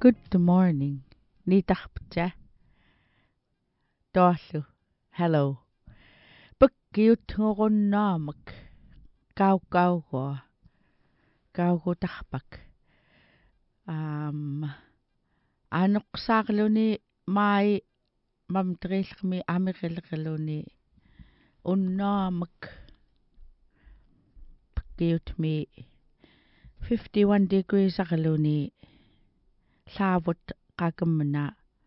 Good morning. Nitaqpcha. Toallu. Hello. Pakkiutngorunaamak. Kaukaugoa. Kaugutaqpak. Anuqsaarluni mai mamtrilqmi amiqilqiluni unnaamak. Pakkiutmi 51 degrees aqluni laavut qakammana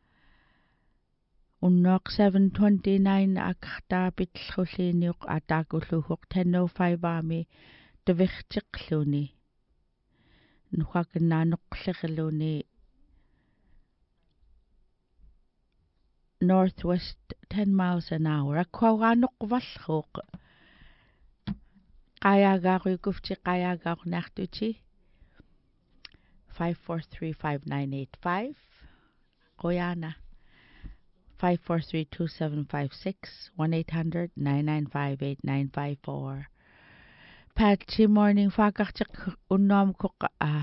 unnoq 729 aqartaapitllulliiniuq ataakulluuq 10:05 aami tavirtiqluni nuqakinaaneqqleriluuni northwest 10 miles an hour aquauraanoqvallruuq qayaagaaruikufti qayaagaarnaartuti 5435985 qoyaana 5432756 1-800-995-8954 Patchy morning faaqartiq unnaamkoq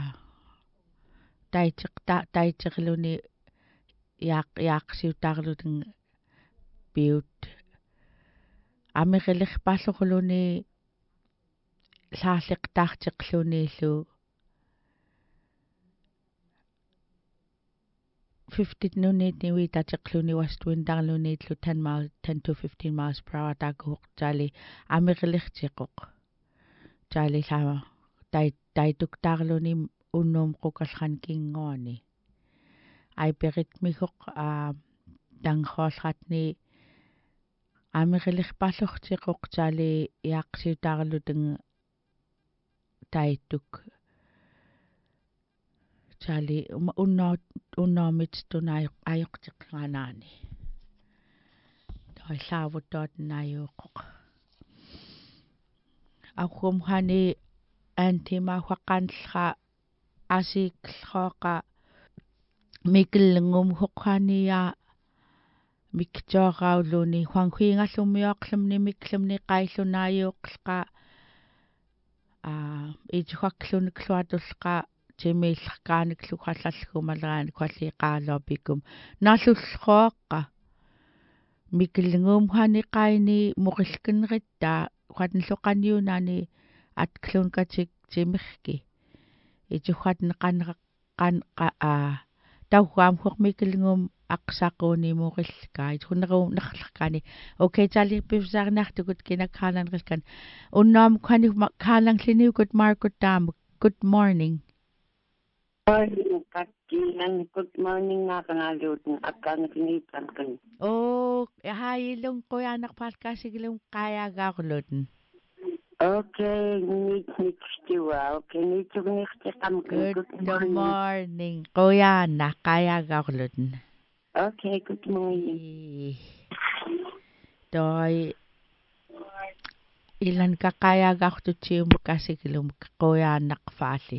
taitiqluni yaaqsiutaarlutun piut amiqilirpalluqluni laalliqtaartiqluniillu 50 nunit witatiqluni west wind tarluniillu 10 to 15 miles per hour taakuq taali amiqilirtiqoq taali laa taituktaarluni unnuum qukallan kingoani aiperitmikoq tanghoolratni amiqilirpallortiqoq taali yaaqsiutaarlutun taituk taali unnaamit tunaajoqtiqqanaani toillaavuttuat naayuuqoq aqumhani antimauhaqqanllra asiiklleqa mikillngum huqqania miktooraulluni huanhuingallummiorlumni mikklumni qaillunaajuuqlqa ituaqlunikluatulqa timiillqaanikluqallallgumaleraani kualliqaalopikum nallullqooqqa mikillngumhani qaini muqillkinrittaa quatnlluqaniunaani atklunkatik timirki ituqatne tauaam mikillngum aqsaquuni muqillkaa ituneru nerlerkaani okay tali pivsaarnartukut kinakhaananrilkan unnaamukani khaanangliniukut markutaamuk good morning morning kakkinan good morning ngaqangaluutun akkaanakiniitankan hailung qoyaanarpaalkaasigilum qayaagaarlutun okay nitstiwa okay nitsugniqtiqam good morning qoyaana qayaagaarlutun okay good morning toi ilan kaqayaagaartutium kasigilum qoyaannaqfaali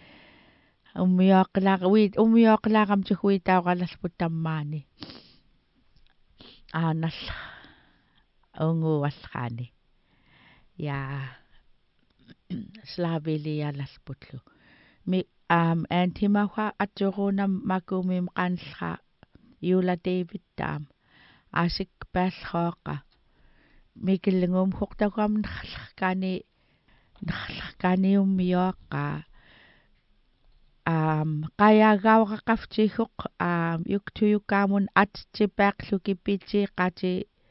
ummiooqlaaqam tuhuitauqalalput tammaani aanalla unguallraani yaa slaavilialalputlu mi antimauha atsuruunam makumim qanllra Eula David taam asik paallrooqa mikillngum huqtaquam nerlerkaaniummioqqaa qayaagauraqaftiguq yuktuyukkaamun attipaaqluki qati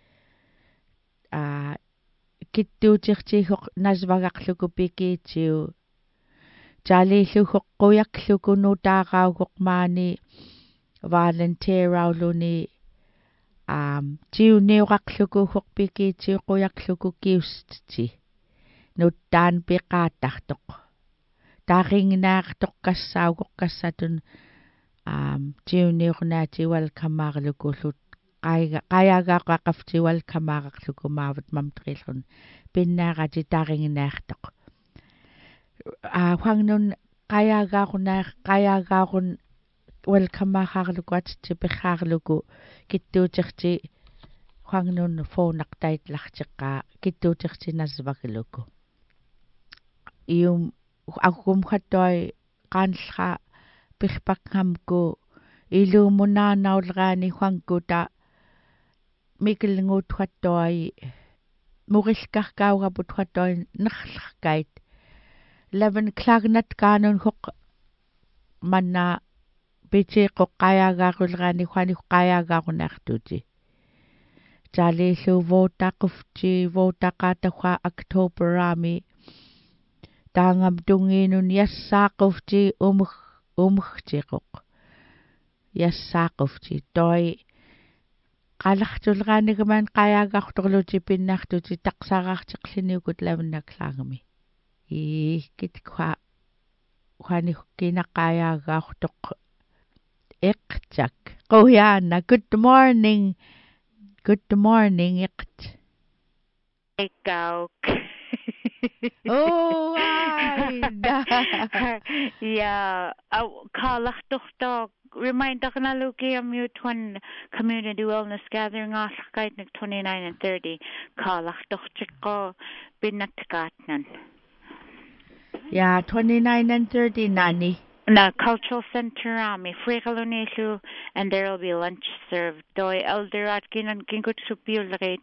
kittuutirtiguq nasvagaqluku pikiitiu taaliilluguq quyaklukunu taaqauguq maani volunteerauluni tiuniuqaqlukuhuq pikiitiu quyaklluku kiustiti nuttaan piqaattartoq taaringnaartoq kassaugoq kassatun tiuniurnaati welkamaarlukullut qayaagaaqaqafti welkamaaraqluku maavut mamtrillun pinnaarati taaringnaartoq huangnun qayaagaarun welkamaarluku attipiqaarluku kittuutirti huangnun foonaqtaitlartiqqaa kittuutirti nasvagluku ium aqum khattoi qaanllra pirpakngamku ilumunaanaulraani huankuta mikilnguuthuattuai murilkarkaugaputhuattuai nerlarkait 11 o'clock kaanun huq manna pitiiqqoqqajaagaarulraani huani qajaagaarunaartuti taaliillu vootaqufti vootaqaatahua Octoberaami taangam tungiinun jassaaqufti umugtiqoq jassaaqufti toi qalartulraanigaman qajaagaartorluti pinnaartuti taqsaaraartiqliniukut 11 o'clockami kitkwa huani kinaqajaagaartoq iqtsak qoyaana good morning iqt Ikauk. oh ai Yeah, kalachtochtog. Reminder na luki am one community wellness gathering ashkait 29 and 30. Kalachtochtiko binatgatnan. yeah 29 and 30 nani Na cultural center Fregalonisu, and there will be lunch served. Doi elder atkin and gingut supilrate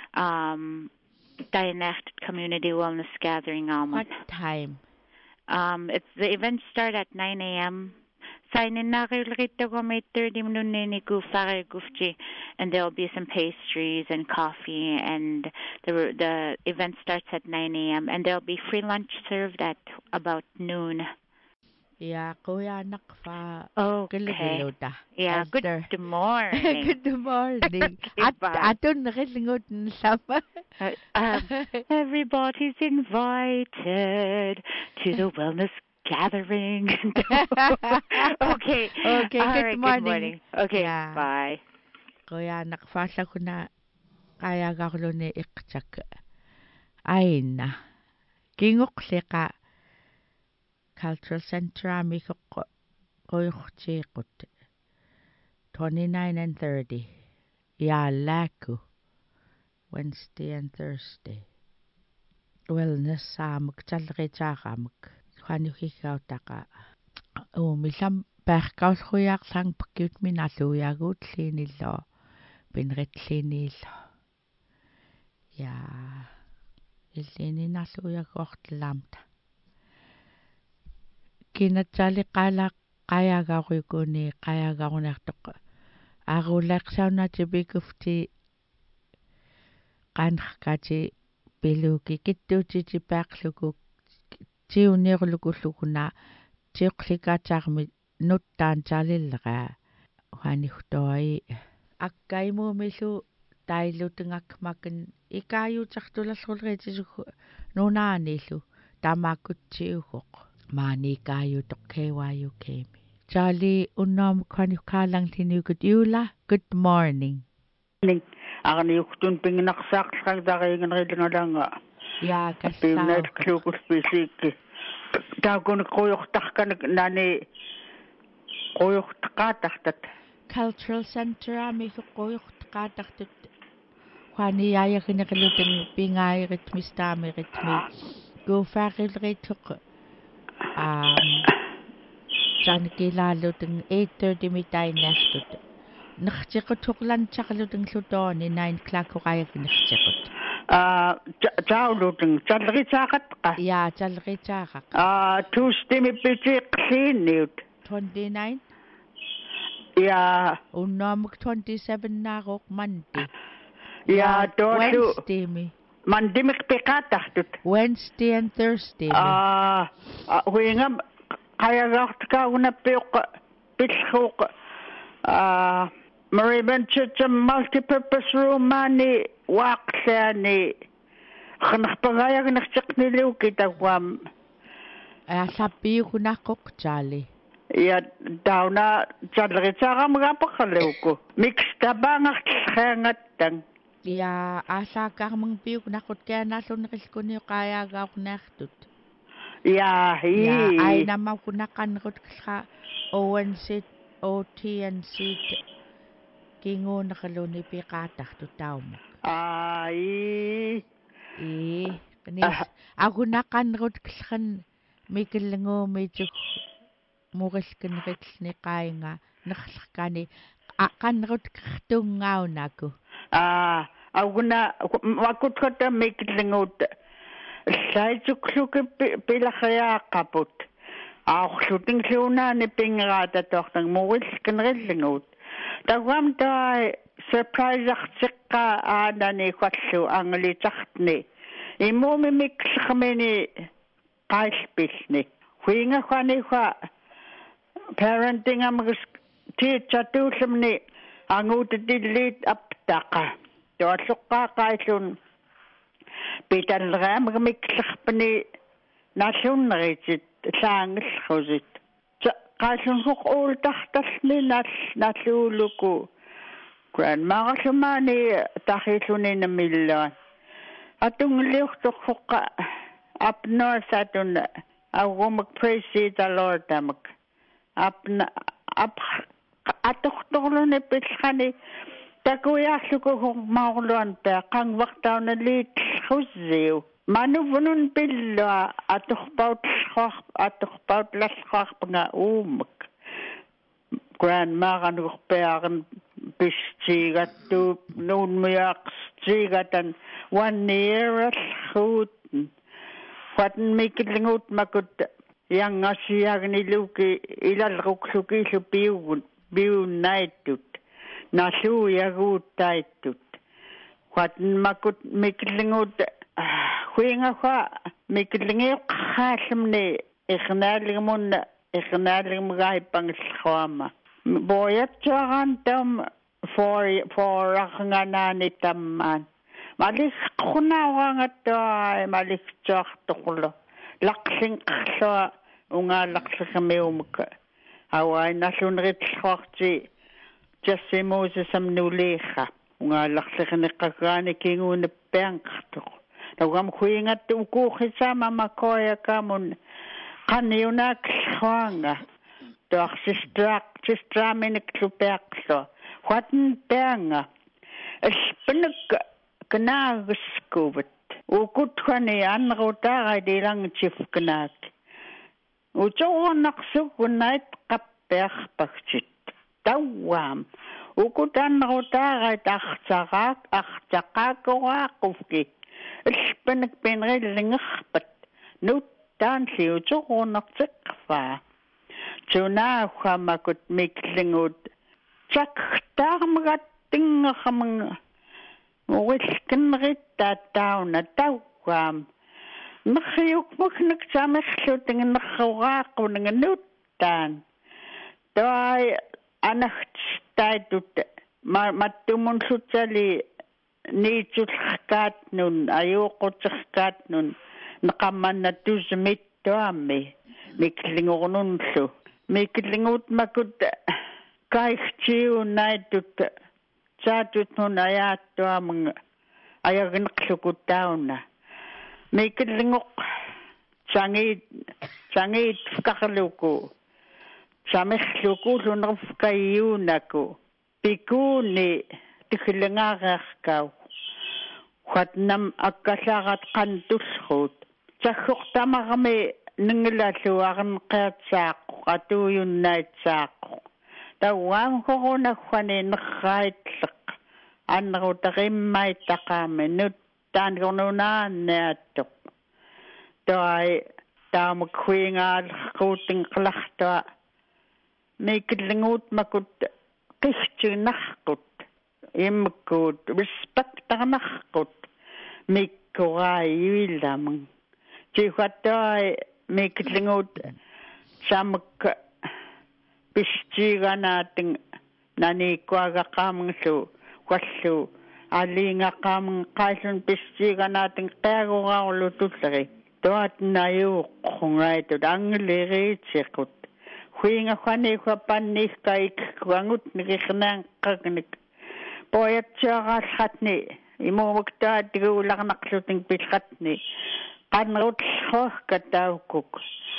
Dianacht community wellness gathering what time the events start at 9 a.m. Sign in na 8:30 minutes gufchi, and there'll be some pastries and coffee, and the event starts at 9 a.m. and there'll be free lunch served at about noon. yeah qoyaanaq fa Okay. Yeah, good morning. good morning atun rilngut sama Everybody's invited to the wellness gathering. Okay. Good morning. Okay, yeah. Bye. qoyaanaq faallakuna qajaagaarluni iqtak aina kingoqliqa cultural center amikoq qoyurtiiqut 29 and 30 yaallaku Wednesday and Thursday wellness saamuk talleritaaqamuk huanukigautaqa millam perkaulrujaarlang pakkiut minallujaguut liinillo pinritliiniillo ja illiininallujaguartlaamta kinatsaali qajaagaaruyukuni qajaagaarunertoq aarullaaqsaunati pikufti qanrkati piluki kittuutiti paaqluku tiuniorlukullukuna tiuqlikaataarmi nuttaan taalilleraa huanihtuai akkaimuumillu taillutengakmakan ikaayuutartulalleruleritisuggu nunaaniillu tamaakkutsiugoq maaniikaayuutoq KYUKmi Charlie unnaamuk huanihkaalangliniukut Eula good morning Arniuktun pinginaqsaaqlaqangtariingenerilungalanga ja kassaaqluukulpiisiikki taakun qoyortarkanak nani qoyortaqaatartat cultural center qoyurtaqaatartut huaniyaayagneriluteng pingaayiritmistaamiritmi guufaaqilrituq sanikilaaluteng 8:30 mitainnaartut nertiqutuqlanchaqluteng lutooni 9 o'clock uqayagnertiqut tauluteng talleritaaqatqa ja talleritaaqaq Tuesday mipitiiqliinniut 29 ja unnaamuk 27 naaruq Monday ja toolu Wednesday mi mandimik piqaatartut Wednesday and Thursday huingam qayagaartakaunappiuq pillruuq Maribencham multipurpose room mani waaqlaani qnerpagayagnertiqniluuki tawam sappiukunaqqoq Charlie ja dauna talleritaaqamgapaqaluuku mixtapaangartillraangattang ja aasaakarmung piukunaqqut kianaallunnerilkuni qajaagaaqnaartut ja ainamaukunaqannerut qillra ONC OT and seat kinguunerluni piqaatartut tauma ai nis akunaqannerut qillran mikillenguumiituk murilkineritlni qainga nerllerkani aqannerut qertunngaunaku Auguna wakutkota miklingut saitsukluke pilakhyaaqaput aorlutingluunaani pingraata tortang murilskenrillingut tawam tai surprise-artiqqa aanani qallu anglitartni imumi mikllermini qailpilni huinga khaniwa parenting amgus tiitsatuullemni anguutilliit aptaqa toalluqqaaqaillun pitalleramga mikllerpni nallunnerit saangillrusit qaallunhuq uultartalni nalluuluku grandmarallumani tahilluninammilluan atungliurtorfuqqa up north atun awumak praise the Lord tamak atortorluni pilkhani takuyaarluku maurluan peaqangvartaunaliit hussiu manuvunun pillua atorpautlallarpanga uumak grandmaranurpearan pistigattu nuunmiaqstigatan 1 year allhuuten watan mikillingut makut yangasiagniluki ilalruksukillu piunnaittut nalluuyaguuttaittut watan makut mikillingut huingafa mikillingiuqqaallumni irnaaligmugaipangillaruama boyatsuaran tam for arnganaani tammaan maliqqunaurangattuai maliksuartoqullu laqlingqerlua ungaalaqllermiumukka awai nalluneritlluarti jassimuusasamnuliirra ungaalaqllerneqqagaani kinguunappianqartoq tawam huingattu ukuuqisama makoyakamun qaniunaaqlluanga toarsistraaminiklupeaqlua huatan peanga alpinak knaagiskuvat ukutkhani annerutaaradilangtifknaak utornaqsugunait qappearpagsit tawam ukutannerutaarait artaqaaqoraaqufki alpinak pinrillingerpat nuttaan liutornartiqqfaa tunaaxamakut miklingut taktarmagattingermanga uilkenrittaatauna tawam merriukmuknak samerlutingernerraaqunanga nuttaan toai anartstaitut mattumunlutsali niitsullerkaatnun ajuuqutserkaatnun neqammannattusmittuammi miklingornunlu miklingut makut kaihtiunaitut saatut nun ayaattuamanga ayagineqlukuttauna miklingoq sangit fkarluku samerluku lunerfkayuunaku pikuni tikhilangaarerkau khatnam akkallarat qantullruut sagguqtamarmi ningilalluarneqeertsaaqu atuuyunnaitsaaqu tawam korunagwani nerraitleq annerutarimmaitaqaami nuttaankornunaanniattoq toai taamakhuingaallerquutinqelartua mikillinguut makut qihtiunarqut immakkuut respectarnarqut mikkoraayuillamang tihuattoai mikillinguut samak pistiganaating naniikkuagaqaamanglu wallu aliingaqaamang qaallun pistiganaating qiaguraarlu tulleri toatnayuuqqungaitut angliriitiqut huingaqani huapanniikkaik kuangut nikirnaanqagnik poyatsuaraallatni imuumuktaatiguularnaqluting pilqatni qanrutlluarkataukuk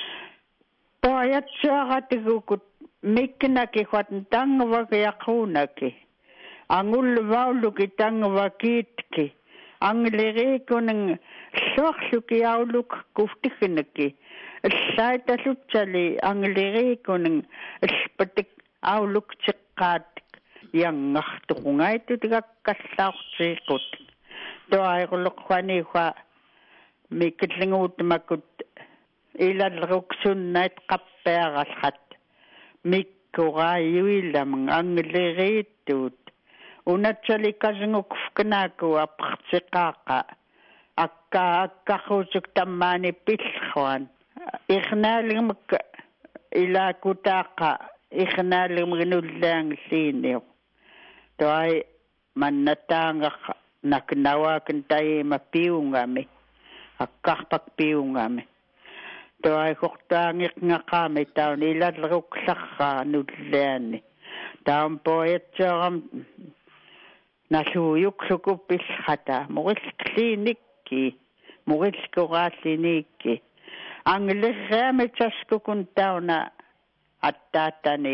poyatsuaratigukut miknaki huatan tangvakiaqunaki angulvauluki tangvakiitki angliriikunang lluarluki auluk kuftignaki llaitallutsali angliriikunang auluk tiqqaat yangartuqungaitu tigakkallaortiiqut toaiqulluqquaniuqa mikillinguutmakut ilalleruksunnait qappearallrat mikkuqaayuillamang angileriittuut unatsalikasngukfkanaaku appartiqaaqa akkaruusuk tammaani pillruan irnaaligmak ilaakutaaqa irnaaligmagnullaangilliiniu toai mannataanga naknawaakin taima piungami akkarpak piungami toai hortaangirngaqaami taun ilalleruklarraa nullaani taun poetsoram nalluuyukluku pillrata murilkliinikki murilkuraallinikki anglerraamitaskukun tauna attaatani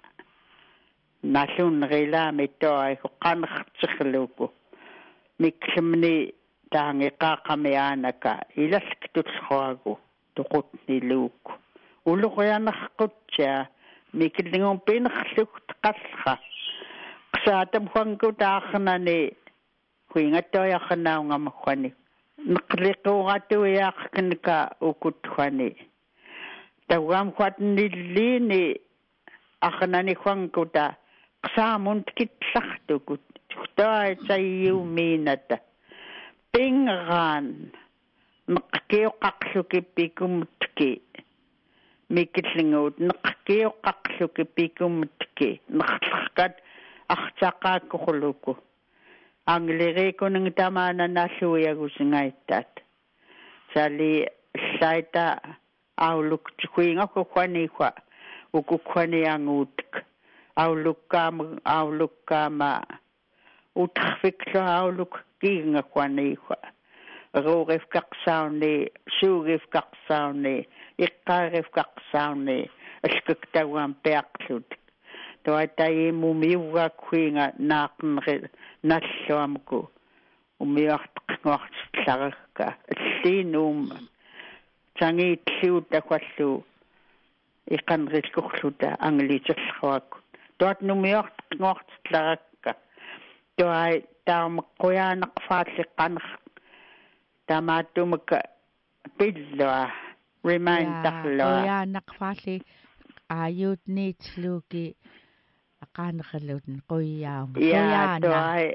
nallunrilaami toai qanertirluku miklimni taangiqaaqami aanaka ilalktulluagu tuqutniluuku uluqianerqutsia mikillingun pinerlugt qallra qsaatam huanku taarnani huingattoyarnaungamagwani neqliquuratuiaaqkinka ukutwani tawam huatnilliini arnani huankuta qsaamunt kitlartukut toai sayyumiinata pingraan neqkiuqarluki pikumutki mikillinguut neqkiuqarluki pikumutki nerlarkat artaqaakkorluku anglerikunung tamaana nalluiagusingaittat sali saita auluk tikuingakkuaniwa ukukkuanianguutik aulukkaama utarfiklu auluk kiingakkuaniwa ruurifqaqsauni suugifqaqsauni iqqaarifqaqsauni alkaktawam peaqlut toatai mumiuakkuinga naaqneri nalluamku umiartqortlarerka alliinum tangiitluuta qallu iqanrilkurluta angliterluakku toat numiartqortlarerka toai taameqquyaanaqfaalliqqaner tamaattumaka pillua reminderlua quyaanaqfaalli aayuutniitluuki aqaaneqalluutn quyaam toai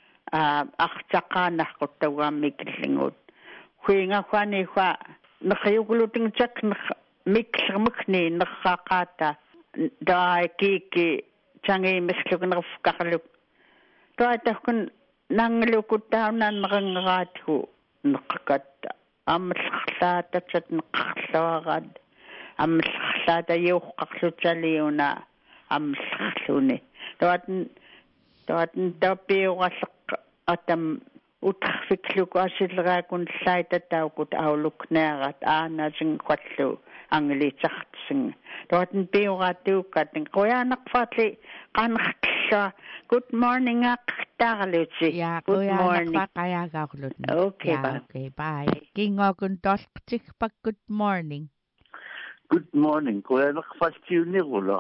artaqaanarquttauammikillinguut huingaqquaniwa neqyuglutingtak miklermukni nerraqaata toai kiiki tangiimirlukinerfqarluk toai tahkun nanglukutaunanneringeraathu neqqatta ammerlaatatat neqqarluarat ammerlaata yuuqqarlutaliuna ammerluni toaten tapiuqalleq atam utarfikluku asileraakun llaitatauqut aulukneerat aanasing qallu anglitsartsing toaten piuqaatuuqqatin quyaanaqfaatli qanertlla good morning aqtarluti good morning qayaagaaqlut okay bye kingokun tolqtikpak good morning quyaanaqfaltiunirulo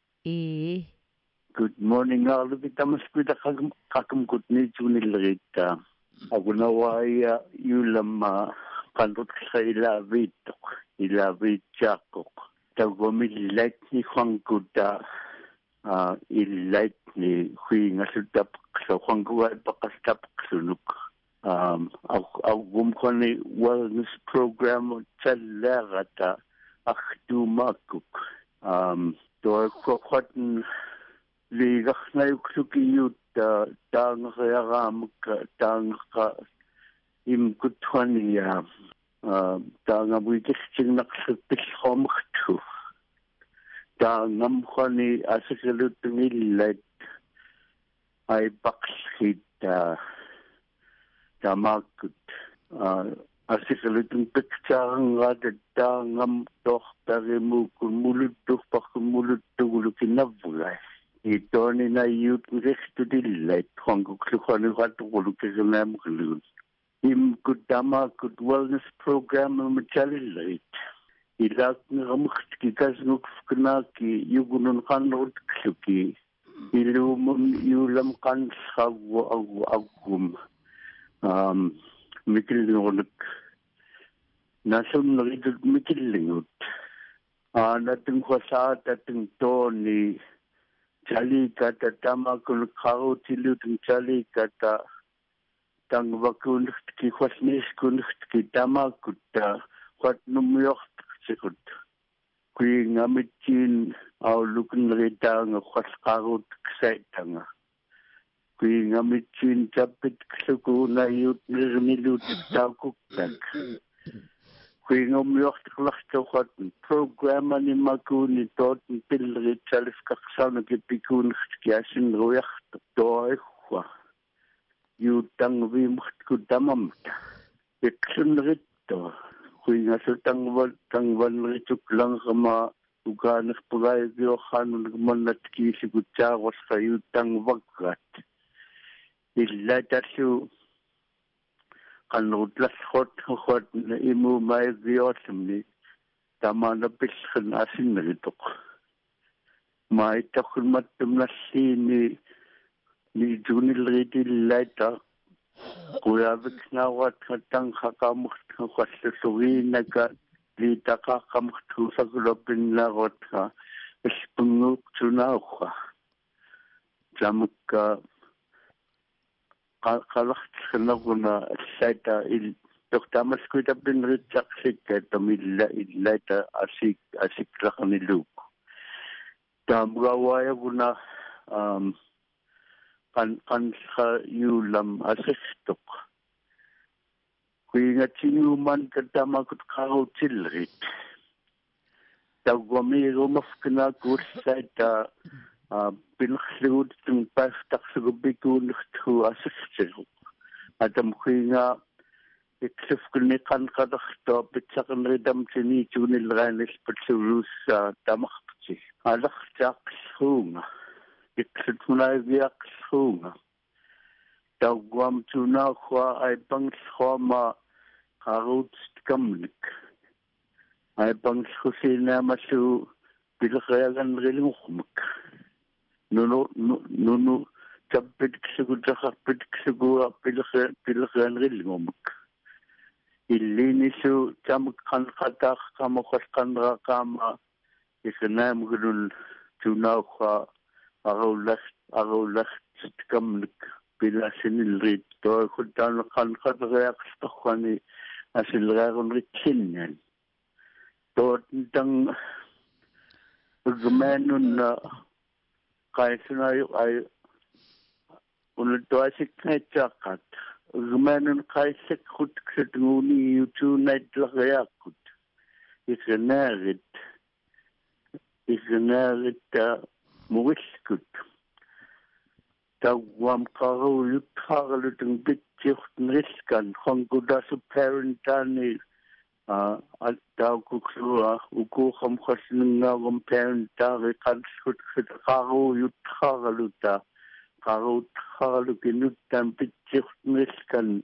good morning arluki tamaskuita qaqam kutniitsuunilleriitta agunawaaya yuulamma qanrutqilla ilaaviitsaaqquq tagumillait-ni huankuta illait-ni huingallutapaqlu huankugaipaqastapaqlunuk augumqani wellness program talleerata artuumaakuk toaqquqatn liigarnayuklukiyuutta taangeriaraamukka taangeqa imkutwaniya taangamuikertignaqlutpillormertu taangamqani asikalutungillait aipaqllit tamaakut asikalutun piktaarangaata taangam tortarimukun muluttuqparkumuluttugulukinavgai itoni na youth restudillait huankuqluqanuqatuqulukirinaamukluun imkut tamakut wellness program machalillait ilak ngamukhki kasnukfknaki yugunun kanrutkluki ilumun yulam kanshawu agum mikilngunak nasum nagidut mikillingut nating khosat ating toni chali kata tamakul khautilutun chali kata tang wakunki khosnis kunki tamakutta kwat numyocht sikut kui ngamitchin au lukun rita nga khosqarut ksaitanga kui ngamitchin chapit ksuku na yut nirmilut takuktak kui ngomyocht klachto kwat programa ni makuni tot pilri chalif kaksana kipikun kiasin ruyacht doikhwa yutang vimucht kudamamta iksun ritto kui ngasutang rituk lang kama uganak pagay biyokhan manat kisigutsa was kayutang wagkat illa tasyo kanutlas khot na imu may biyosamni tama na piskan asin rituk may takun matumnasi ni junil riti laita kuya viknawat katang kakamukht khassuwina ka lita kakamukht sa globin lawat ka ispunguk tunawha jamka kalakht khnaguna saita il doktamas kuita bin ritsak sikka tamilla illaita asik lakhniluk tamgawaya guna kan sa yulam asistok kui ngatinuman katama kut kau tilrit tawami rumafkna kursaita pinkhlut tung pastak sugubikun tu asistok atam kui nga iksifkni kan kadakto pitsakan ridam tini tunil ranis patsurus tamakti alak hunga iksitmuna viaksunga tawam tuna khwa ay pangkhoma karut kamlik ay pangkhusina masu bilkhayan rilmukhmak nunu tabit ksugu bilkhayan rilmukhmak illinisu tamkan khatak kama khaskanra kama isnam gulul tuna khwa arulast kamlik bilasin rit to khutan khan khatreaq stakhani asilragun ritsinyan to tang gmenun kaisna ay untoasik chakat gmenun kaisek khut khutuni yutunait lagayakut isnarit muiskut tawam karo yutharlutung bitchicht riskan khongudasu parentani tawkuksua ukukham khasnungawam parentari kanskut karo yutharluta karo yutharlukinutan bitchicht riskan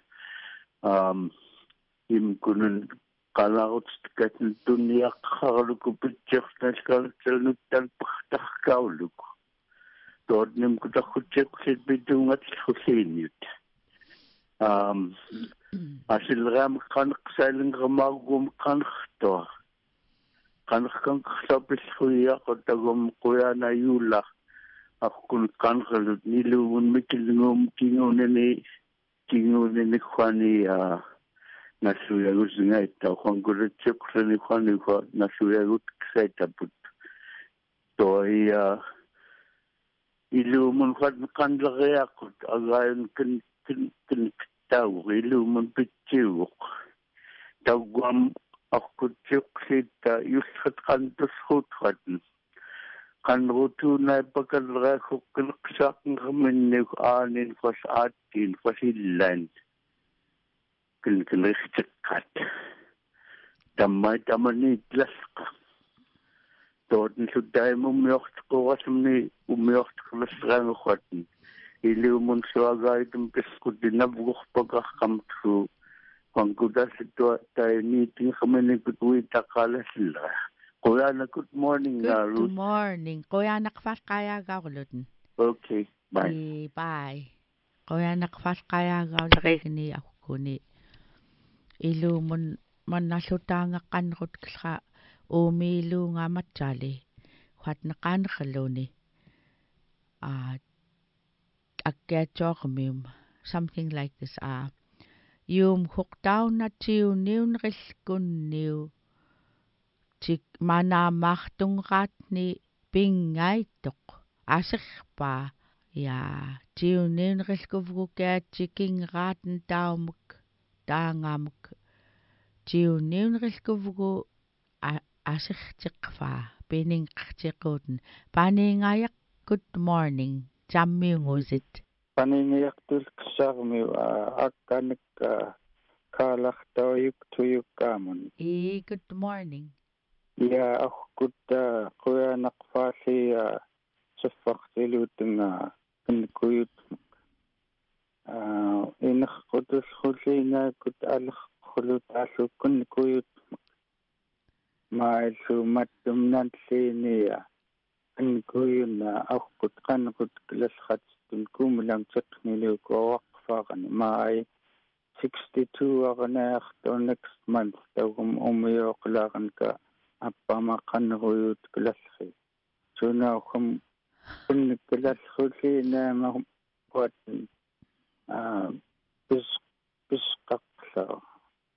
imkunun kalaut katn dunia kharluku bitchicht riskan paktakkauluk dort nem kutakhuchek sit bidungat khusinit asilram kan qsaling ramagum kan khto kan khsapis khuya qotagum quyana yula akun kan khalut niluun mikilngum kinguneni khwani nasuya gusinga ta khongurchek khani khwani kho nasuya gut ksaita put to ilumun kan lagayakut agayon kin taw ilumun pitchiuk tawam akutchuk sita yushat kan tushut kan rutu na pakalrakuk kinaksak ngamenik anin fas atin fasillan kinrikhtikat tamani tlaska Dorden zu deinem umjochtkoasmni umjochtkolasrangochaten. Ili umun suagaitum biskut dinabruchpagach kamtru pangkuda situa tayo meeting kami ni kutuita kalasila. Kuya na good morning na Good morning. Kuya nakfas kaya gaulun. Okay, bye. Bye. Kuya nakfas kaya gaul regni ako kuni. Ilu mon nasutanga kanrut ksa umilu nga matjali. Wat na kanraluni. Aggetjormium. Something like this. Yung huktaw na tiw niw nriskun niw. Tik mana machtungrat ni pingaitok. Asik pa. Ja, tiw niw nriskuvru kaya tiking raten taumuk. Tangamuk. Tiw niw nriskuvru asik tikfa. Pining tikuten. Paningayak good morning. Jammi ngusit. Paningayak tulksarmi akkanik kaalahtauyuk tuyukkamun. Good morning. Ja ahkut kuya nakfasi siffartilutunga kinkuyut. Inakkutus khulina kut alakhulut alu kinkuyut. Maisu mattumnansiniya kinkuyun ahkut kanakut kilashat kumlang chaknilu ko waqfaqan mai 62 aganayaqto next month tawum umiyoqlaqan ka appama qanruyut kilasxi suna khum kun kilasxuli na ma wat bisqaqla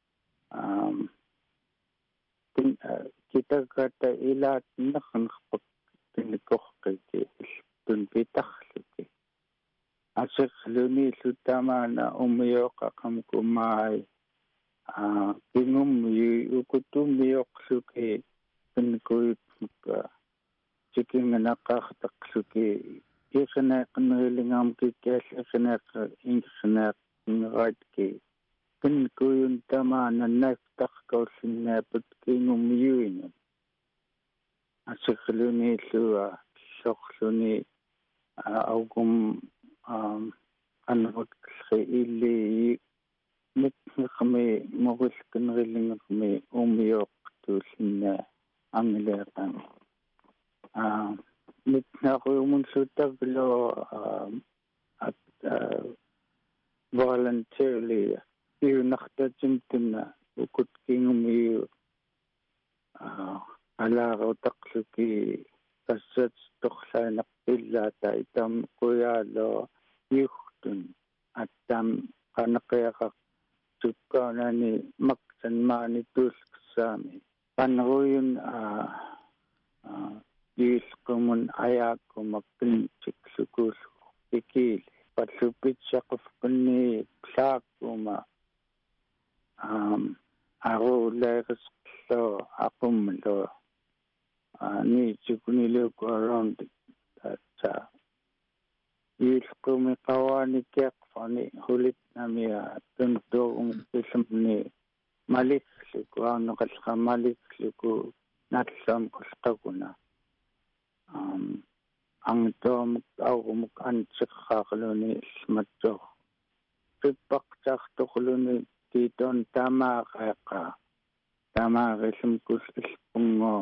kita kata ilat nakhan khpak tinikoqqi tun pitakhluki asik luni sutamana umiyoqa kamkumai pingum yukutum yoqsuki kinkuyut chiking naqaqtaqsuki ikhna qnelingam kikel ikhna inkhna ngatki kinkuyun tamana naftaqqawsinna putkingum yuin asik luni lua soqluni augum anrut ili mitkhme mogul kinrilingme umiyok tulna angleqan mitnaqumun sutaglo at voluntarily yunaqtatimtuna ukut kingumi ala rotaqluki kasat tokhlanaq illata itam kuyalo yuhtun atam kanaqeqa tukkanani maksan mani tulksami panruyun yilqumun ayakumakin tiksukul ikil patlupitsaquf kunni plaakuma arulerisqlo aqumlo ni chukunilu around yilqumi qawani keqfani hulit namia tuntoong ismni malikliku anqalqa malikliku natllam qulqakuna angtom awmuk antsiqqaqluni ismatto pippaqtartuqluni titon tamaqaqa tamaqilmkus ilpungo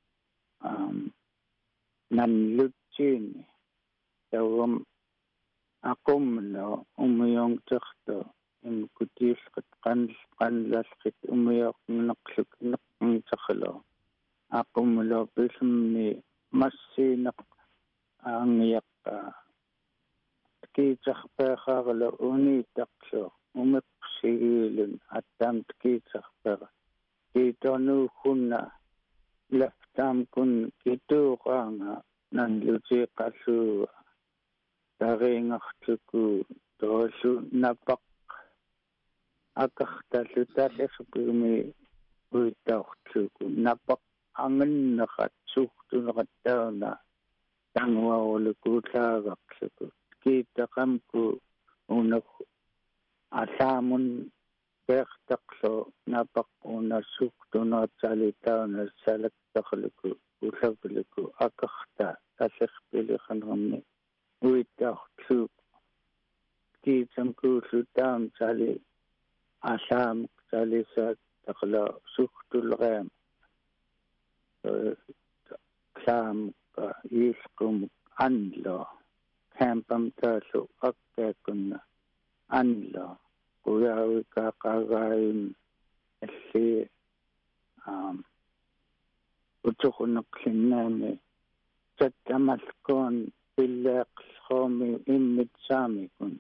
nanlutsin tawam aqumno umyong taqto imkutilqat qanlalqit umyoq naqluk naqtaqlo aqumlo bismni massinaq angyaqqa kiitsarpeqarlo unitaqlo umiqsigilun attam kiitsarpeqa kiitonu hunna laftam kun kituqanga nanlutiqallu taringartuku toosu napaq akaqtallutallerpumi uittaortuku napaq angenneqat suhtuneqattauna tangwaulukuullaagaqluku kiittaqamku unak allaamun peertaqlo napaq unassuhtuneqatalitauna salaktaqluku ullagluku akaqta tallerpiliqanermi uittaortuku kiitsamkuullutaan sali allaamuk salisa takla suhtulgam klam yiskum anlo campam tasu akkakun anlo kuyawi kakagain alli utukunaklinami tattamalkon billaqsqomi immitsami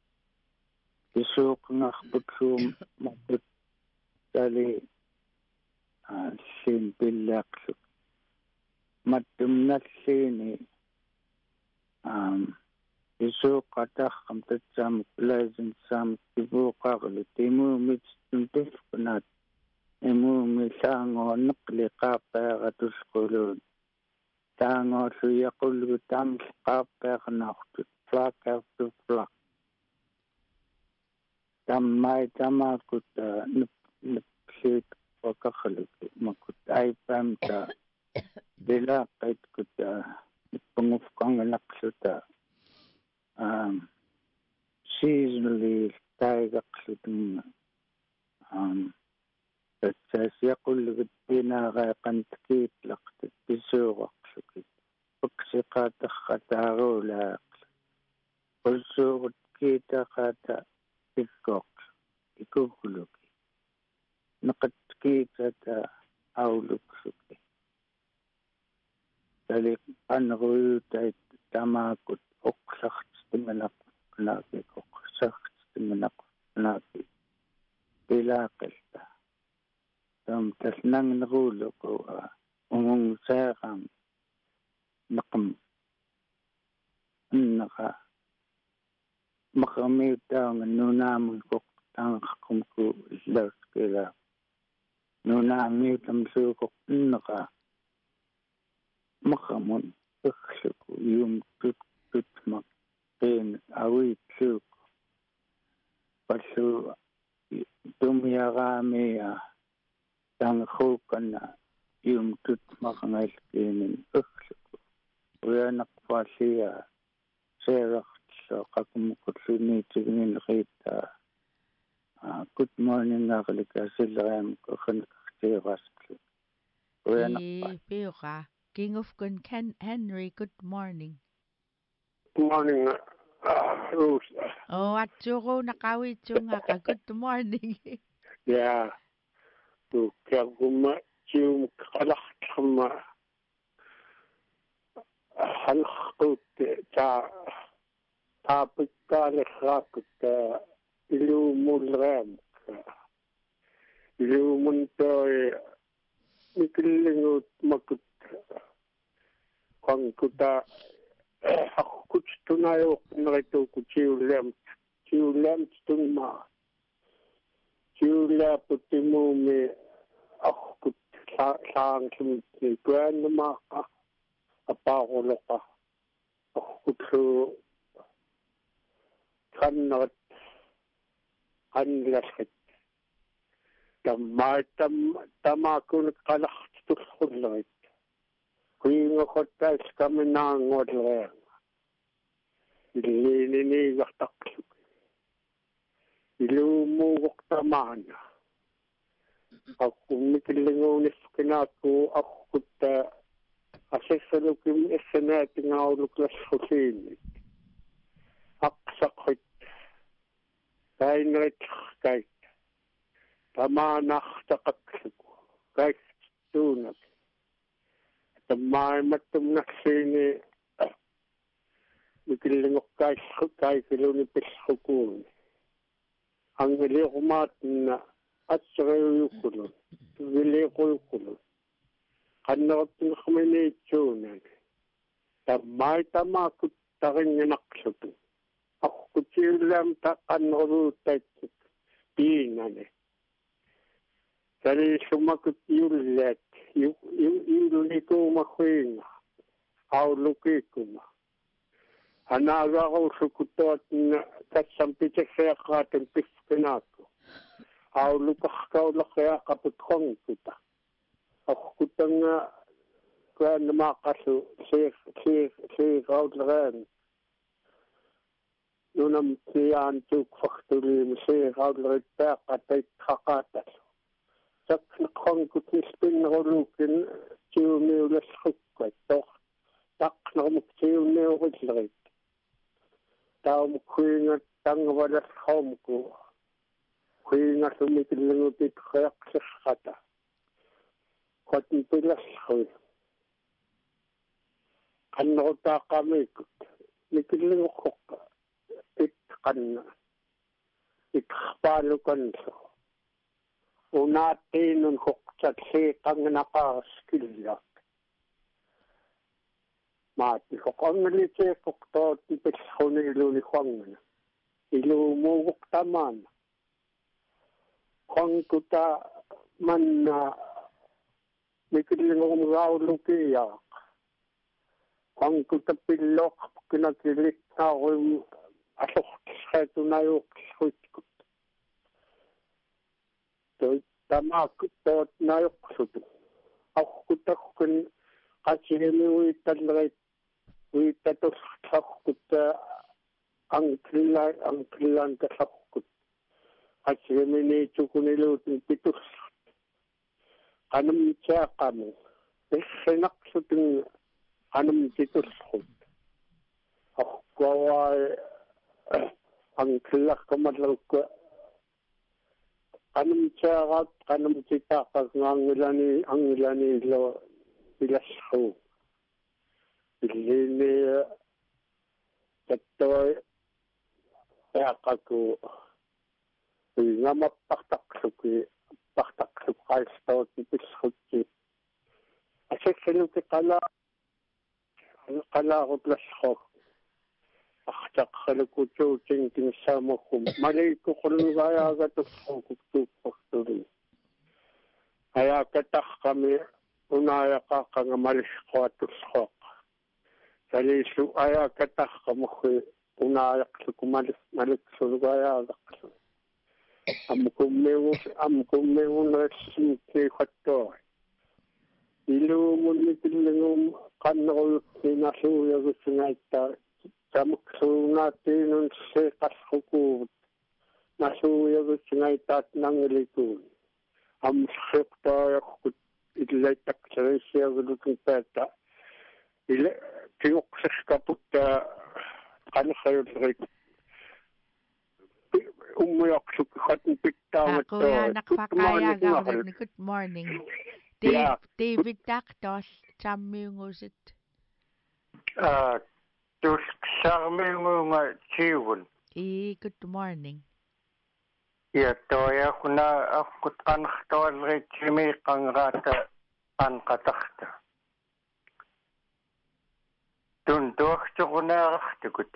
isuq ngaqbutlum maqut tali sin billaqsu mattumnallini isuq qataqqam tatsam lazim sam tibuqaqlu timumit tuntifkunat imumi saango naqli qaappaaqatusqulun taango suyaqullu tam qaappaaqnaqtut flaqaftuplaq tammai tamakut nipsit wakakhaluk makut aipamta dilaqait kut pangufkangalaksuta seasonally taigaqsutun tatsasiaqullugut pinaqaqantkit laqtat pisuuqaqsukit uksiqataqqataaruulaaqlu qulsuugut kiitaqata ikkok ikuhuluki naqatkiitata auluksuki tali anruyutait tamakut oqsartimanaqnaaki oqsartimanaqnaaki pilaqilta tam tasnangneruluku ungungsaaqam naqam annaqa maqamiutaanga nunaamulkoq taanqaqumku illauskila nunaamiutam suukoq innaqa maqamun iqsuku tutmaq qeen awitsuuku pallu tumyaqaamia taanquuqana tutmaqngalkiinin iqsuku uyanaqpaallia seeraq good morning nakalika silaam ko khanaktiwasku Pioqa King of Gun Henry good morning Good morning Rose atsugo nakawitsunga ka good morning Yeah tu kaguma cium qalaqtama halqut ta tapikkaaleqraakut ilumulream ilumuntoi mikillingut makut qankuta haqqut tunayoq naritu ciulam tungma ciulaputtimumi aqut saangkim kuanmaqa apaqoloqa aqutlu kannat anlasat tamakun qalaqtulqullerit kuingaqottais kaminaangorleer illinini gartaqluk ilumuuqtamaana aqummikillinguunifkinaakku aqutta asissalukim issanaatingauluklassuliinnik aqsaqit kainrit kait tamaanaqtaqakluk kaittuunak tamaimattumnaksini mikillingoqqaisqukkaikiluni pillhukuuni angiliqumaatna atsriuyukkulun viliquyukkulun qanneruttinqaminiitsuunan tamaakut taringinaqlutu aqutiullam taqanneruuttaitsuk piinani salissumakut yullaat yulunikuumahuinga aulukiikkuma anaagaruusukutuatna tassampiteqseeqqaatan pifkinaakku aulukarkaulaqiaqaput qonkuta aqutanga kuannamaaqallu siirautlerean nunam tiyan tuk fakturi mse hawlrit ta qatait khaqata sak khong kutnispin rolukin tiumiulas khukkat tok tak ngamuktiumiurit taum kuingat tangwalas khomku kuingat sumikilingutit khayaqskhata qatin pilas khui kannota qamikut mikilingukhukka itqanna ikkhpaalukanso unaattiinun huqqatsi qangnaqaaskillak maati hoqangliteeqoqtoot pillhuniiluni huangna ilumuuguqtamaana huangkuta manna mikilinguqumgaulukiyaaq huangkuta pilloq kinakiliknaarum аллортсаатунаюқсуиткут той тамааккут наёқсуту аққутаққун қатсигэмиуитталлерит уиттатуссаққут анклаан калаққут қатсигэминитукунилуутин питуссат қанамтиаққаму иссинақсутун қанамтитуссут аққуаваа анклаккамаллукка анумчаагат анумчитааққангилани ангилани ло илассу илини таттой яақаку нgamapпартақсуки партақсуқаистоот писсутти асексэнуки қалаарут ахтақхалукутуутин кинсаамахум маликкоқулугааяагатуссуукуттууппортули аяакатарқами унааяқааққанга малисқуатуссоқ салису аяакатарқамухи унааяқлуку маликсулугааяагақлу амкуммеунерсимтиихаттори илуумунникиллигум қаннеруйуккинарлууягуссугаиттаа самуксуунаатиинун сеқаррукуут насууягутсингайтаат нангиликуун амсхептааяққут иллайтаксерисиагулукин таата ила тиоқсеркапутта канхаюлрик уммуяқсук хатн питтааматтаа good morning David Dactos tammiungusit Tussarmiunga tiivun. Good morning. Ja toya kuna akkut qanartualrit simiiqqangraata qanqataqta. Tuntuaqtuqunaarartukut.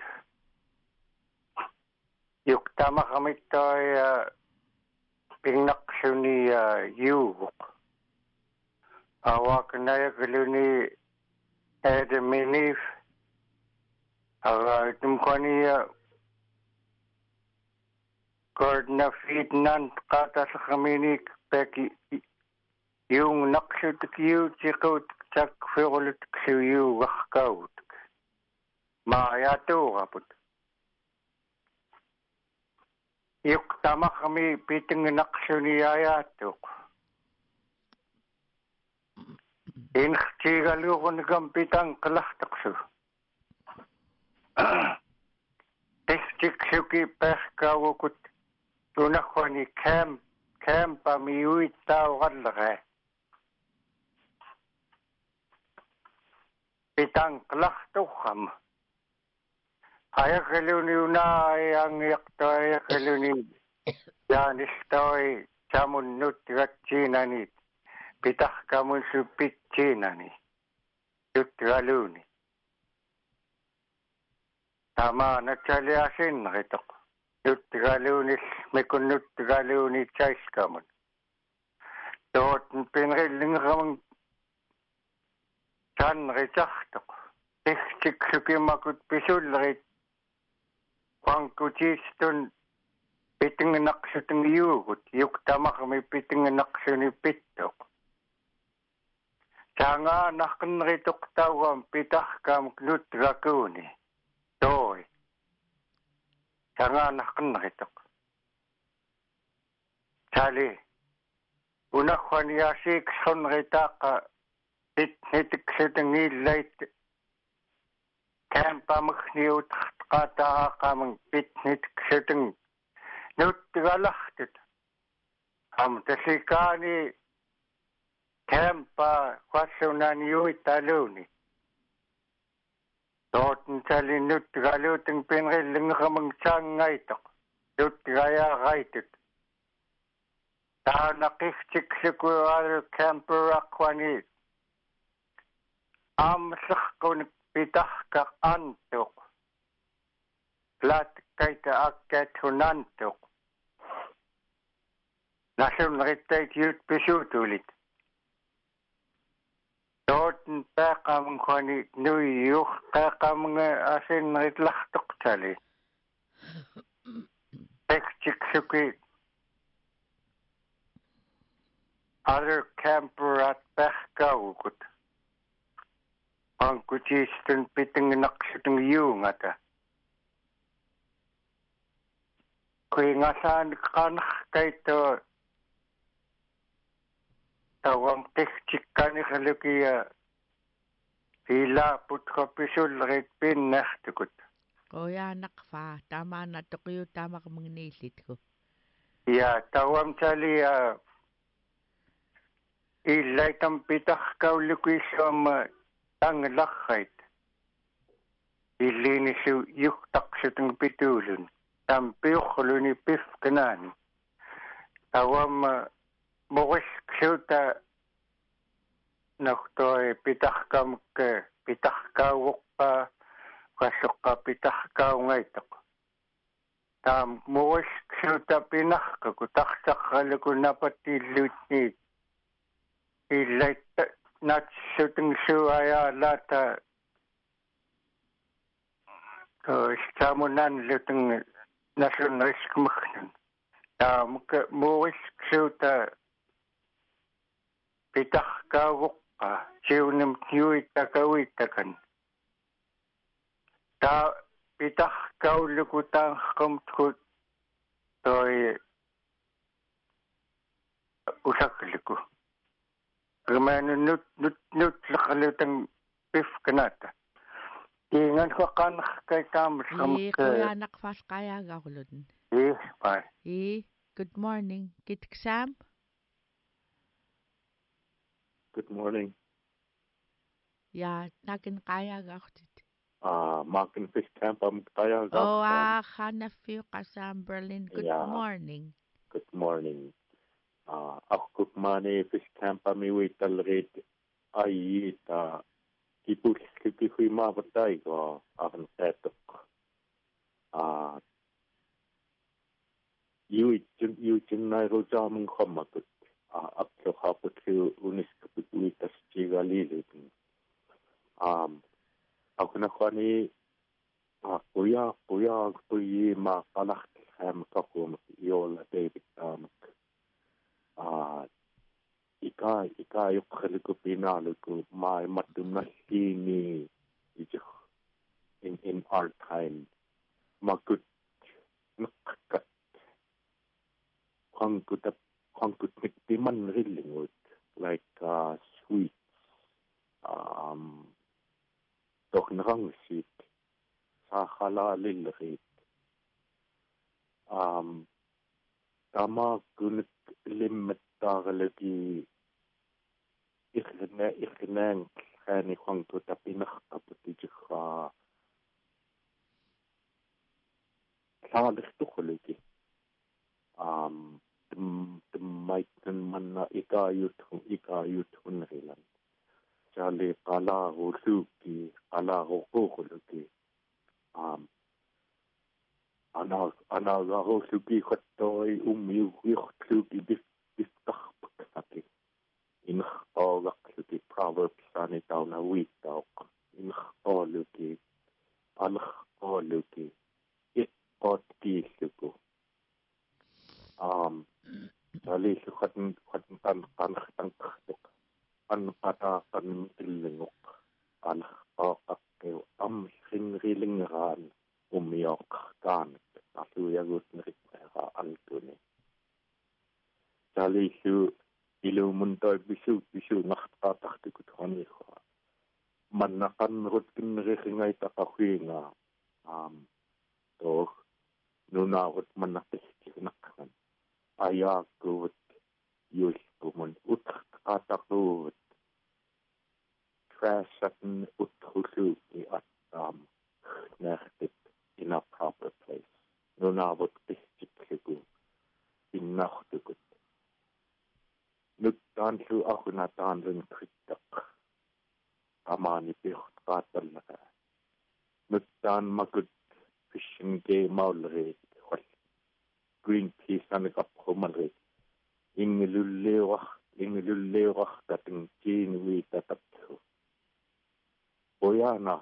Yuqtamaqamittoya pinnaqsuni yuuguq. Awaqnayagluni adminif tumqania Gordna Fitnan qatalqaminik paki yung naqsutuk yuutiqut takfirulut ksiyu waqkaut maayatuqaput yuqtamaqmi piting naqsuniayatuq inxtigaluqunqam pitang qalaqtaqsu Tiksuki perkawukut tunahwani campa miuittauqallere pitang qalaqtuqam ayakaluni unaayangiaqtoayakaluni yaanistoi tamunnut gatsinani pitahkamun suppitsinani tutgaluni Tama nataliasin ritok. Nutgalunis mikunnutgaluni chaiskamun. Tot pinrilling ramang chan ritachtok. Tiksiksukimakut pisulrit. Pangkutistun piting naksuteng yugut. Yuktamakami piting naksuni pittok. Sanga nakkan ritok tawam pitahkam knutgakuni. Toi. сангаанаққиннеритоқ тали унахваниасик соннеритаақа нитиксутангииллайт кампамхниутартаақааман питнитиксутан нуттигалартут тассикаани кампа хвассунаниуит Dorten tali nuttigaluuteng pinrillingqamang taangaitoq nuttigayaaгаitut taanaqiftiksikuaru camperaqwani aamlerqunik pitarkaq antuq platkaita akkat hunantuq nasunrittait yut pisuutulit Dorten pääqamang khani nuyuq qaaqamang asinritlartoqtali ekchiksuki other camper at pääqaukut ankuchistun pitingnaqsutun yuungata kuingasaan qanarkaito tawam tichikkanirlukia ila putqapisullerit pinnartukut qoyaanaqfaa tamaana toqiu taamaqmagniillitku ya tawam talia illaitam pitarkaullukuissuama tanglarrait illiinisu yuqtaqsutun pituulun tam piurluni pifkanaani tawam Moriskshuta nahtoi pitarkaawuqqa qassuqqa pitarkaungaitak tam moriskshuta pinarkaku tarsaqaluku napattilluutni illaitta natsutungsuayaalaata istamunan lutung nasun riskmukhnun tamka moriskshuta pitarkaawuqqa siunim tiuittakawittakan ta pitarkaulluku taanqqamtkut toi usakluku gemanu nut laqalutang pifkanata ingan qaqanarkaitaamsqamka qoyaanaqfaalqayaagaarlutun bye good morning kitksam Good morning. Ja, nakin qayaagaartit. Marken Fish Camp qayaagaart. Hanafiu qasam Berlin. Good morning. Good morning. Aqukmani Fish Camp miwitalrit ayita kipulkihui mavatay ko akan tetok. Yuitin na rojamang khamakut. Akyo hapatlu uniskapit uitas chigalilipin. Ako na kwani puya puyi makalak ham kakum yola David ika yok khaliku pinaluku mai matum na hini in our time makut nakkat Hankut niktiman rillingut like sweets doknrangsit sakhala lilrit tama kunik limmettaarlaki irnang khani hankut apinaqaputijra saalirtukhuluki maiten manna ikayut hunrilan jali qalaaruuki qalaaruquluki anagaruuki khattoi ummiuqluki bistaqpakati inqaagaqluki proverbs anitauna wiittauq inqaluki alqaluki iqqatkiilluku Jali khatan tanqartuk anqataqan illinguq alqaqaqqiu am sinrilingraan ummiaqtaan tuyagut nripera antuni talisu ilumuntoy bisu naqtaqartikut qaniqa mannaqanrut kinnerixingay taqahuinga to nunaut mannaqistiknaqan ayaakut yulpumun utqataqut trashatn uthuluki attam nertit in a proper place nunavut qistikligu innartukut nuttanlu ahunatanlun krittaq amani piqtqaatallaqa nuttan makut fishing game maulreet wal Greenpeace anaqapqumalreet ingilulleeqaq tatin kiinui tatathu oyana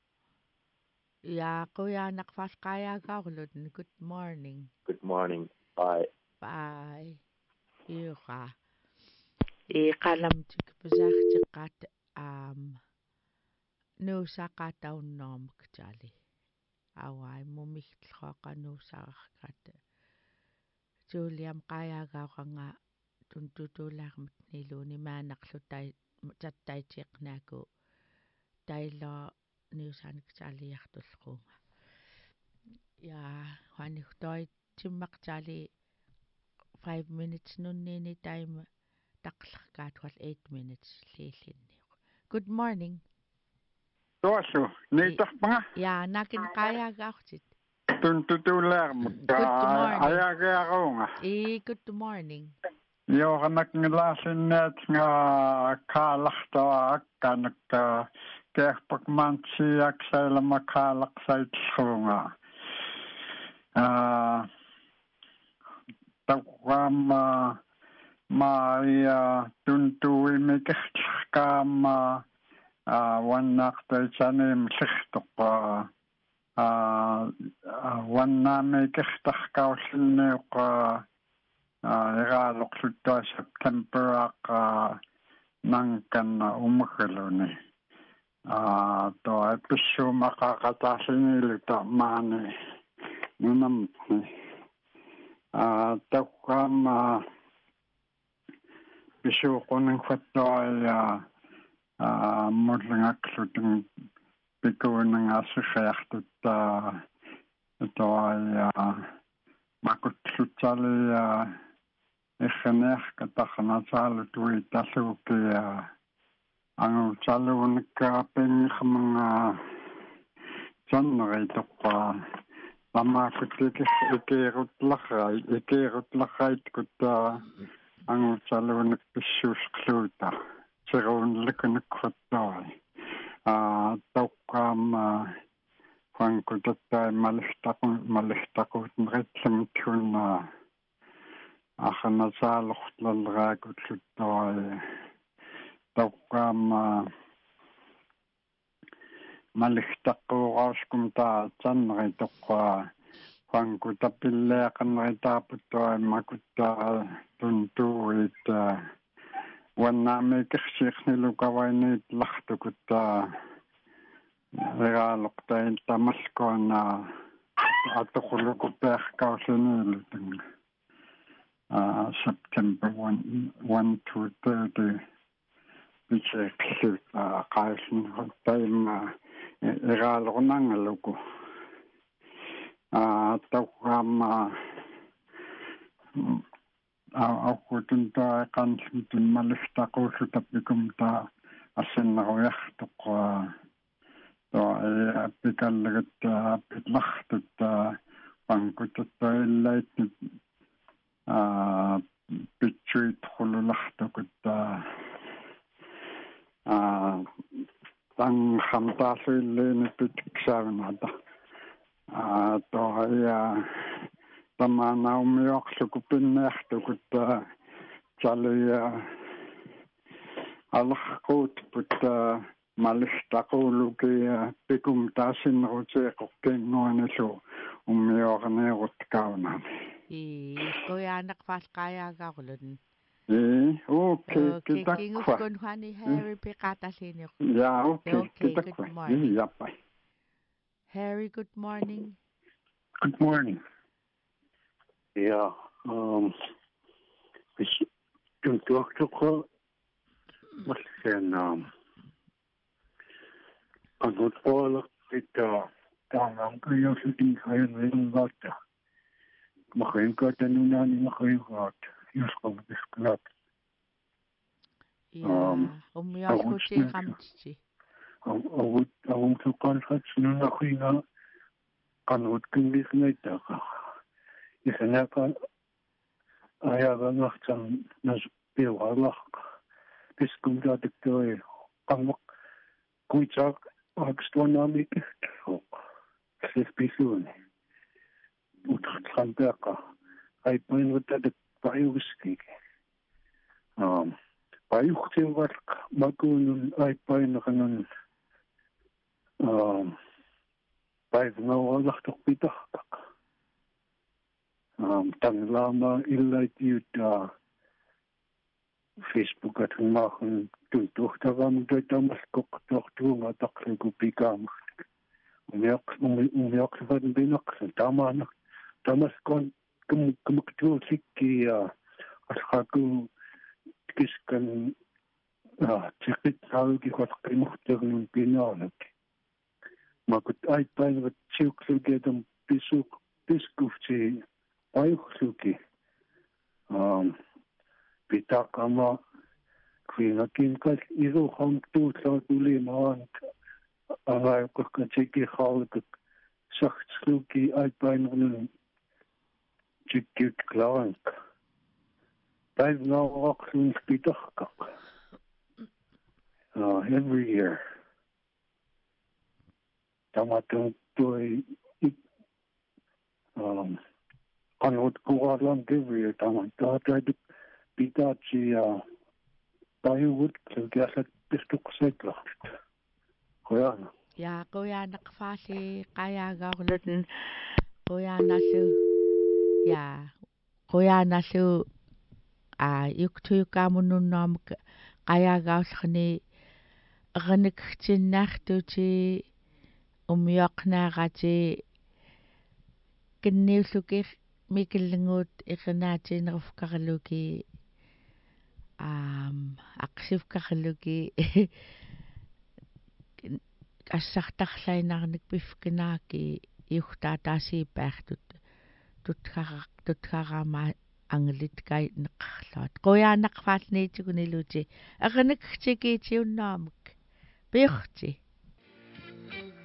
ja qoyanaq falqayaagaarlut good morning bye iuqa qalamtik pasartiqqaat nuusaqaataunnermak taali awai mumigtlhuaqa nuusaqarqat tuuliam qayaagaaqanga tuntutulaarmat niluuni maanaqlu tattaitiqnaaku tailo niusaanik taaliartulquunga ja huanigtoi timmaq taali 5 minutes nunniini time taqlarkaat wal 8 minutes liillinniuq good morning Tuosu, niitarpanga? Ja, nakin qayaagaartit. Tuntutulaarmut. Good morning. Ayaagaarunga. Good morning. Joornak ngilaasinneet nga kaalartoa akkanak kerpak mantsiak sailama kaalaqsaitluunga. Tawam maia tuntuimikertlarkaama wannaqtaitsanim sirtoqa wannaamikertarkaullinniuqa iraaluqluttua Septemberaqa nankanna umagaluni toa pissuumaqaqataarliniluta maani nunamni tawqaama pissuuquningfattuaya mullangaqlutun pikuunangaassuqiartutta toaya makutlutsalia irranearqatarnataalut uitalluukia angutsalluunakkaapinngirmanga janneritoqqa ikeerutlarrait kutta angutsalluunak pissuusqluuta seruunlakunakfattuai tauqqaama huankutattai malihtaquutneritlamuttunna arnasaalortlaleraakutluttoi tauqqaama malihtaquurauskum taatsanneritoqqa huankutapilleeqanneritaaputtuai makuttaa tuntuuit wannaamikersiiqnilukavainiit lartukutta eraaluqtain tamalkuana atoqulukupeerkauliniilutanga September 1 to 30 picheklut qailin taima eraalornangaluku tawqaama aqutuntaa qanlutun maliftaquullutappikumta assinnerujartoqqa toa appikallegat pitlartutta pankututtoillaitnut pitsuitqululartukutta tanghamtaalluilliini pitiksaavnata toa tamaanaummiorluku pinneartukutta talia alarquutputta malihtaquuluki pikum taasinnerutiiqorkiinguanillu ummiorneerutkaunani qoyanaq falqayaagaarlun okay kinguskun hani Harry piqatalliiniq ja okay good morning yappai Harry good morning Good morning. Ja, ich bin durchgekommen, was sein also vorher mit der Anke für die Heilung Warte. Mach ein Gott nun an mach ein Gott. Just kommt das klappt. Ja, ja gut ramtchi. Warum so ganz nur noch hin kan wat kundig nicht da. Ich habe ja noch dann nas bewalach. Bis kommt da der kann gut sagen, astronomie so. Es ist bisschen. Und kann da ai point with the biosky. Biosky work magun ai point ng by no Allah to pitah. Dann lama illait yuta Facebook at machen durch da war mit damals guckt doch du mal doch gut begangen. Und wir werden binok damals kon kumuktu sikki ashaku kiskan tikit salgi wat kimukterun pinalak. Makut aipain wat siuksugetam piskufti aiuksuki. Pitakama kwinakin kas iso hamtu sa tuli maant angai kukkachiki khaluk sachtsuki aipain nun chikit klank. I've now walked in Spitaka every year. Tamatong toy kanot ko lang every year. Tamatong try to pitachi tayo wood to get at pistok setlacht. Koyana. Ja, koyana kfasi kaya gaulun koyana su. Ja, koyana su. Yuktuyukamununnaam qayagaullerni erniktinnaartuti umiaqnaarati kinniullukir mikillinguut iqinaatinerufkarluki aqsivkarluki assartarlainarnik pifkinaaki iuhtaataasiipaartut tutkarama anglit kai neqarlaat qoyaanaqfaallniitiguniluti aqaniktikiitiunnaamuk piorti